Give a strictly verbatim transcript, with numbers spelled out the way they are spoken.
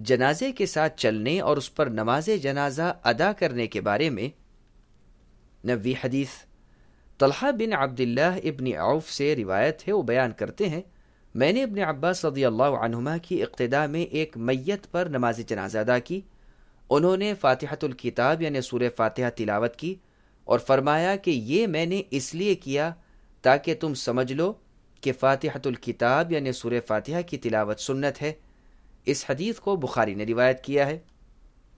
जनाजे के साथ चलने और उस पर नमाज जनाजा अदा करने के बारे में नबी हदीस Talha bin Abdullah ibn Auf से रिवायत है। वो बयान करते हैं, मैंने इब्न अब्बास रज़ियल्लाहु अन्हुमा की इक्तिदा में एक मैयत पर नमाज जनाजा अदा की। उन्होंने फातिहतुल किताब यानी सूरह फातिहा तिलावत की और फरमाया कि ये मैंने इसलिए किया ताकि तुम समझ लो कि फातिहतुल किताब यानी सूरह फातिहा की तिलावत सुन्नत है। इस हदीस को बुखारी ने रिवायत किया है।